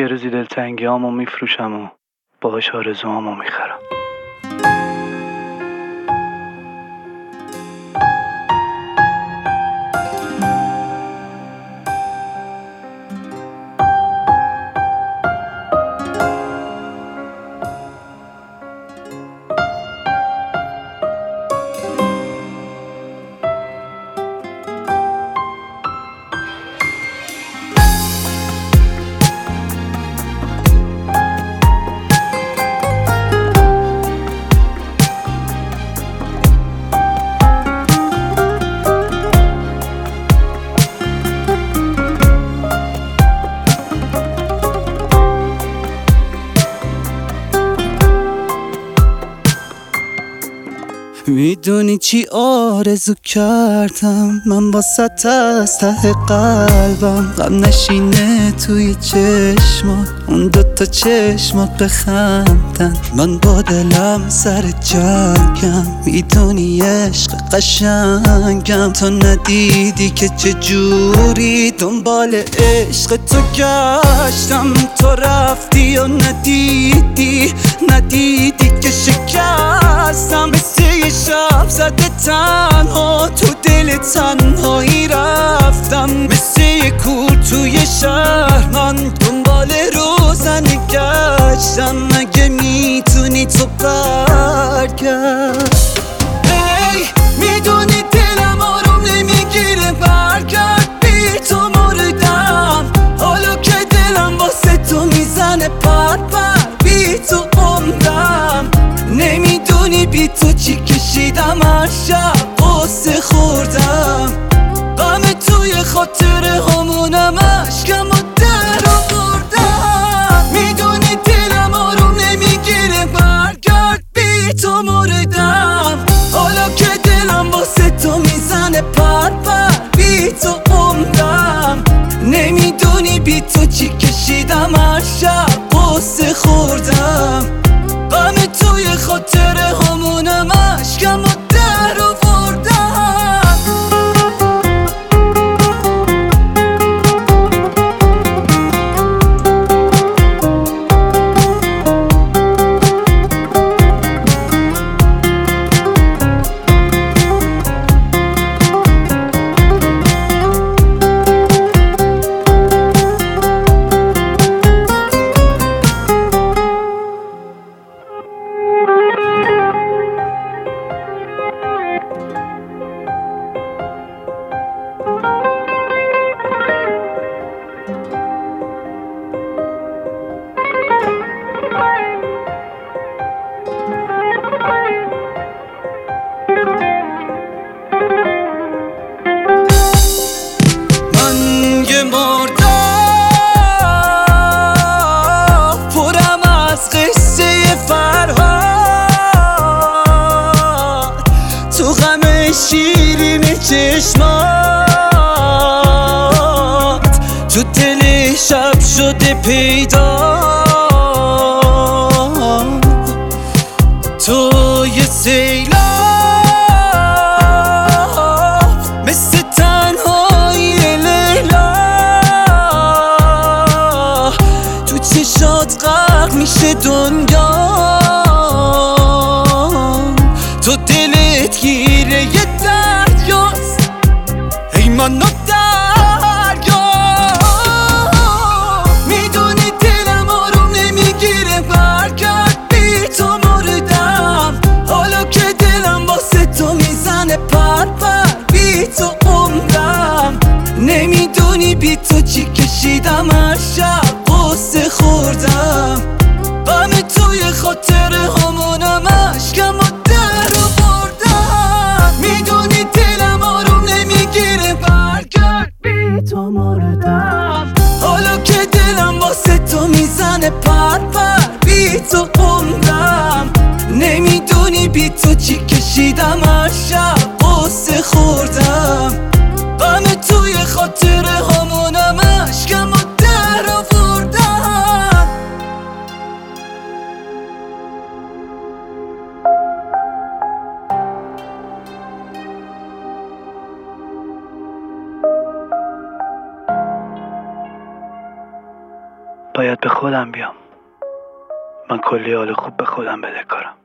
یه روزی دلتنگی هامو میفروشم و باهاش آرزوهامو میخرم. میدونی چی آرزو کردم من واسه از ته قلبم، غم نشینه توی چشمات، اون دوتا چشمات بخندن، من با دلم سر جنگم. میدونی عشق قشنگم، تو ندیدی که چجوری دنبال عشق تو گشتم، تو رفتی و ندیدی که شکستم، مثل یه شب زده تنها تو دل تنهایی رفتم، مثل یه کور توی شهر من دنبال روزنه گشتم. مگه میتونی تو برگرد؟ ای میدونی دلم آروم نمیگیره، برگرد بی تو مردم، حالا که دلم واسه تو میزنه پر بی تو عمرم، نمیدونی بی تو چی کشیدم، هر شب قصه خوردم، غم توی خاطره همونم، عشقم و در آوردم. میدونی دلم آروم نمیگیره، برگرد بی تو مردم، حالا که دلم واسه تو میزنه پر بی تو عمرم، نمیدونی بی تو چی کشیدم، هر شب قصه خوردم، غم توی خاطره همونم، عشقم و در آوردم. شیرین چشمات تو دل شب شده پیدا، تو یه سیلاب مثل تنهایی لیلا، تو چشات غرق میشه دنیا، تو دلت گیره یه دریاست، ای منو دریا. میدونی دلم آروم نمیگیره، برگرد بی تو مردم، حالا که دلم واسه تو میزنه پر بی تو عمرم، نمیدونی بی تو چی کشیدم، هر شب قصه خوردم، غم توی خاطره همونم، عشقم و در آوردم. میدونی دلم آروم نمیگیره، برگرد بی تو مردم، حالا که دلم واسه تو میزنه پر بی تو عمرم، نمیدونی بی تو چی کشیدم، هر شب قصه خوردم، غم توی خاطره همونم، عشقم و در آوردم. باید به خودم بیام. من کلی حال خوب به خودم بدهکارم.